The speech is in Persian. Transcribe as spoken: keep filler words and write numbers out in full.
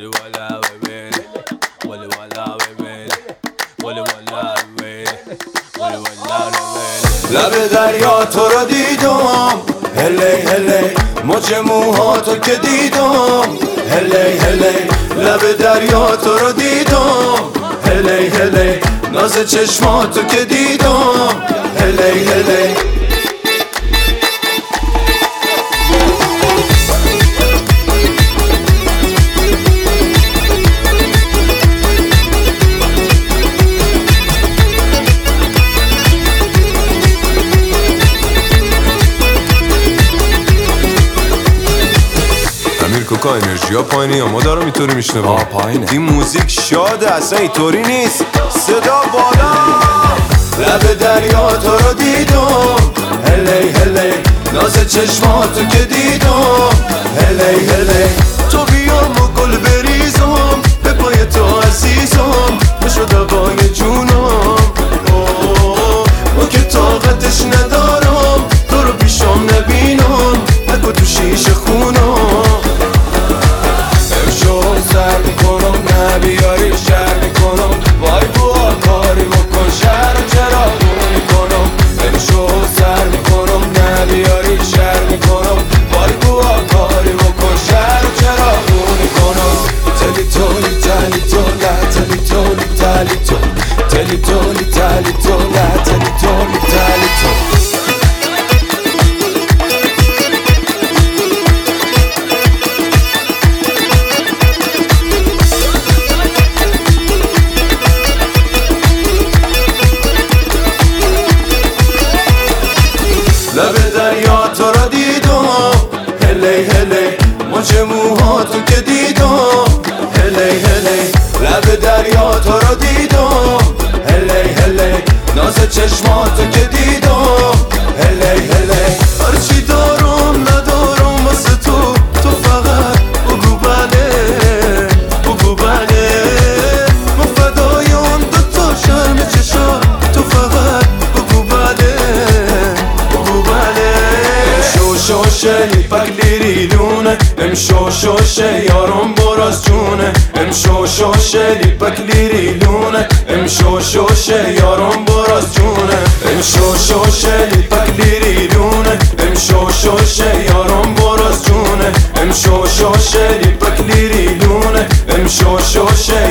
ولی والا ببین ولی والا ببین ولی والا ببین ولی والا ببین لب دریا تو رو دیدم هلی هلی موج موهاتو که دیدم هلی هلی لب دریا تو رو دیدم هلی هلی ناز چشماتو که دیدم هلی هلی کوکا انرژی ها پایینه یا ما دارم اینطوری میشنویم؟ آه پایینه. این موزیک شاده اصلا اینطوری نیست. صدا بالا. لب دریا تو رو دیدم هلی هلی ناز چشماتو که دیدم هلی هلی تو بیام و گل بریزم به پای تو عزیزم بشو دوای جونم ما که طاقتش ندارم تو رو پیشم نبینم نکو تو شیشه خونم امشو سر میکنم نبیاری شر میکنم وای بوا کاری بکن شر چرا میکنم امشو سر میکنم نبیاری شر میکنم وای بوا کاری بکن شر چرا میکنم تلی تولی تلی تولا تلی تولی تلی تو تلی تولی تلی تولا تلی تولی تلی تو لب دریا تو رو دیدم هلی هلی موج موهاتو که دیدم هلی هلی لب دریا تو رو دیدم هلی هلی ناز چشماتو که دیدم هلی هلی هرچی دارم ندارم واسه تو تو فقط بگو بله بگو بله ما فدای اون دوتا شرم چشا تو فقط بگو بله شوشه لیپک لیری لونه ام شو شوشه یارم براز جونه ام شو شوشه لیپک لیری لونه ام شو شوشه یارم براز جونه ام شو شوشه لیپک لیری لونه ام شو شوشه یارم براز جونه ام شو شوشه لیپک لیری لونه ام شو شوشه